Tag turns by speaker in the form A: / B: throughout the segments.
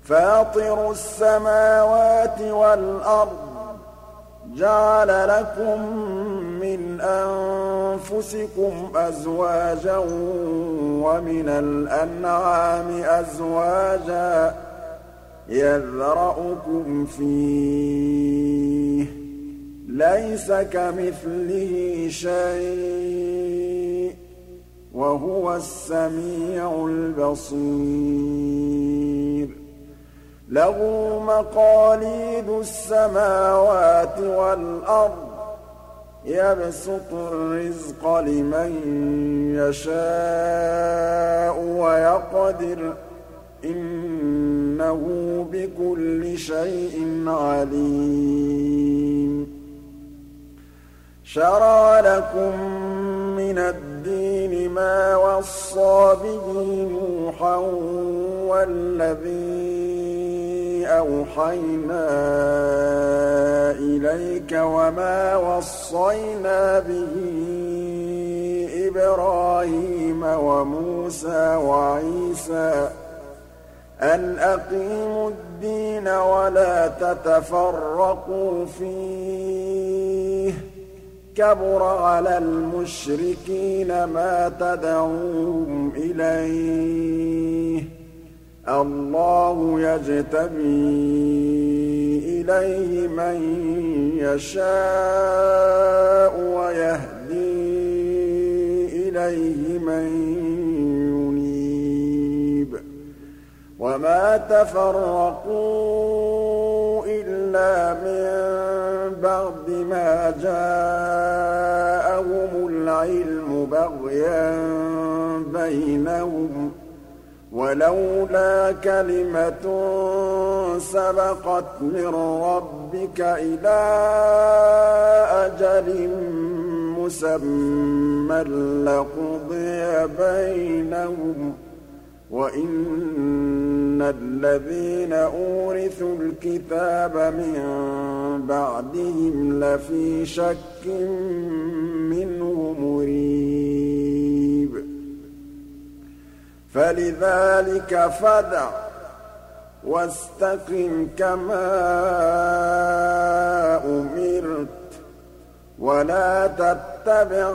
A: فاطر السماوات والأرض جعل لكم من أنفسكم أزواجا ومن الأنعام أزواجا يذرأكم فيه ليس كمثله شيء وهو السميع البصير له مقاليد السماوات والأرض يبسط الرزق لمن يشاء ويقدر إنه بكل شيء عليم شرع لكم من الدين ما وصى به نوحا والذي أوحينا إليك وما وصينا به إبراهيم وموسى وعيسى أن أقيموا الدين ولا تتفرقوا فيه كبر على المشركين ما تدعوهم إليه الله يجتبي إليه من يشاء ويهدي إليه من ينيب وما تفرقوا إلا من بعد ما جاءهم العلم بغيا بينهم ولولا كلمة سبقت من ربك إلى أجل مسمى لقضي بينهم وإن الذين أورثوا الكتاب من بعدهم لفي شك منه مريب فلذلك فادع واستقم كما أمرت ولا تتبع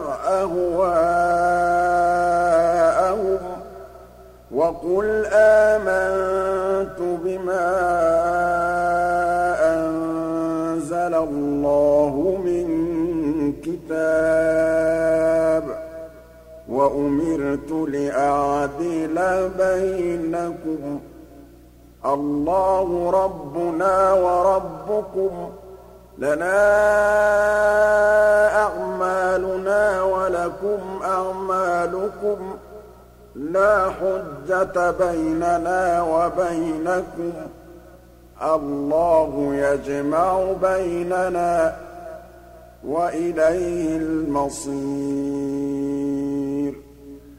A: أهواءهم وقل آمنت بما أنزل الله من كتاب وأمرت لأعدل بينكم الله ربنا وربكم لنا أعمالنا ولكم أعمالكم لا حجة بيننا وبينكم الله يجمع بيننا وإليه المصير